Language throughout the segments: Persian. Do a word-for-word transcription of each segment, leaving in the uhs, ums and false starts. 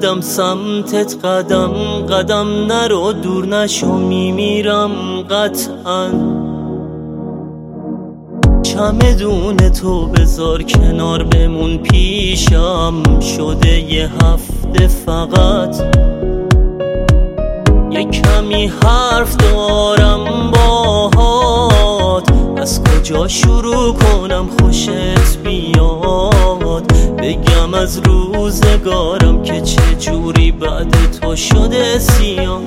میزدم سمتت قدم قدم، نرو دور نشو میمیرم قطعا. چمدون تو بذار کنار بمون پیشم، شده یه هفته فقط یه کمی حرف دارم باهات. از کجا شروع کنم خوشت بیاد، بگم از روزگارم که چه جوری بعد تو شده سیاه.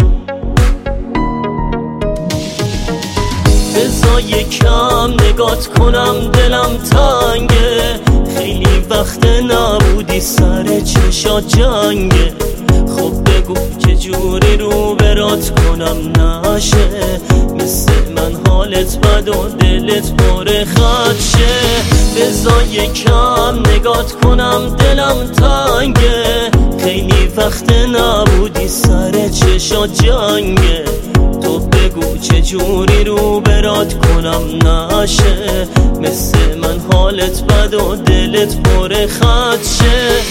بذار یکم نگات کنم دلم تنگه، خیلی وقت نبودی سر چشات جنگه. خب بگو که جوری رو برات کنم نشه، مثل من حالت بد و دلت پر خدشه. بذار یکم نگات کنم دلم تنگه، خیلی وقت نبودی سر چشات جنگه. تو بگو چه جوری رو برات کنم نشه، مثل من حالت بد و دلت پر خدشه.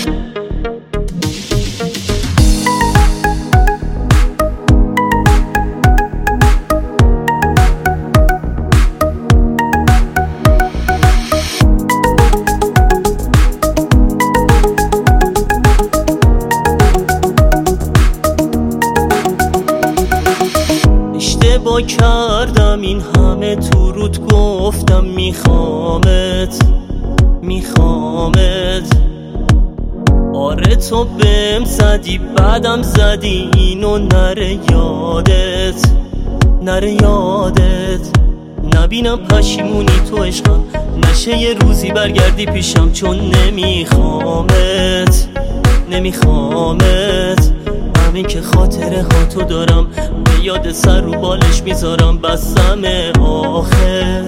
با کردم این همه تو رود گفتم میخوامت میخوامت. آره تو بهم زدی بعدم زدی اینو نره یادت نره یادت. نبینم پشیمونی تو عشقم، نشه یه روزی برگردی پیشم، چون نمیخوامت نمیخوامت. همین که خاطره ها تو دارم، به یاد سر رو بالش میذارم بسم آخر.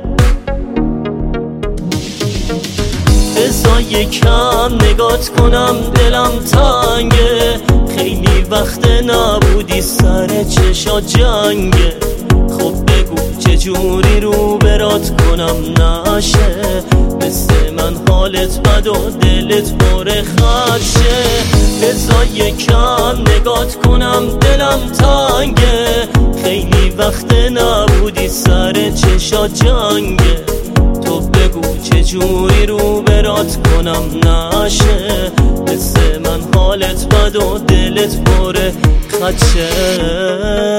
بذار یکم نگات کنم دلم تنگه، خیلی وقت نبودی سر چشات جنگه. خب بگو چه جوری رو برات کنم نشه، مثل من حالت بد و دلت پر خدشه. بذار یکم نگات کنم دلم تنگه، خیلی وقت نبودی سر چشات جنگه. تو بگو چه جوری رو برات کنم نشه، مثل من حالت بد و دلت پر خدشه.